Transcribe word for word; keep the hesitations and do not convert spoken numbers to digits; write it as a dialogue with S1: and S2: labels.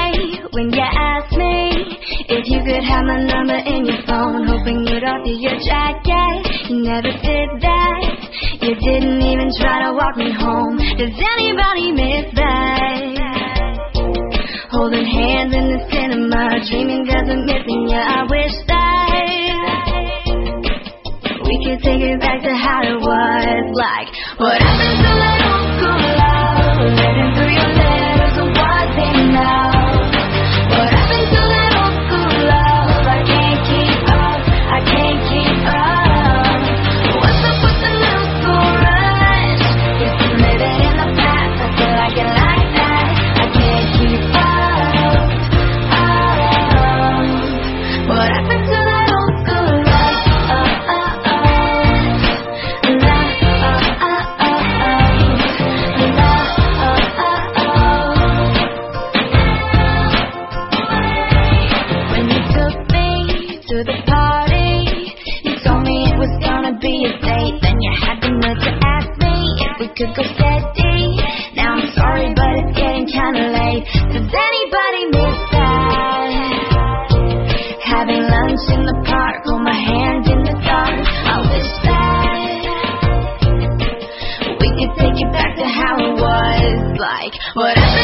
S1: day when you asked me if you could have my number in your phone, hoping you'd offer your jacket. You never did that. You didn't even try to walk me home. Does anybody miss that? Holding hands in the cinema, dreaming cause I'm missing you. I wish that we could take it back to how it was. Like, what happened to that old school love? Reading through your letters and what's enough? What happened to that old school love? I can't keep up, I can't keep up. What's up with the middle school rush? Guess I'm living in the past, I feel like it like that. I can't keep up, up. What happened to that old school love? Uh, uh, uh. Could go steady. Now I'm sorry, but it's getting kinda late. Does anybody miss that? Having lunch in the park, hold my hand in the dark. I wish that we could take it back to how it was. Like, what happened?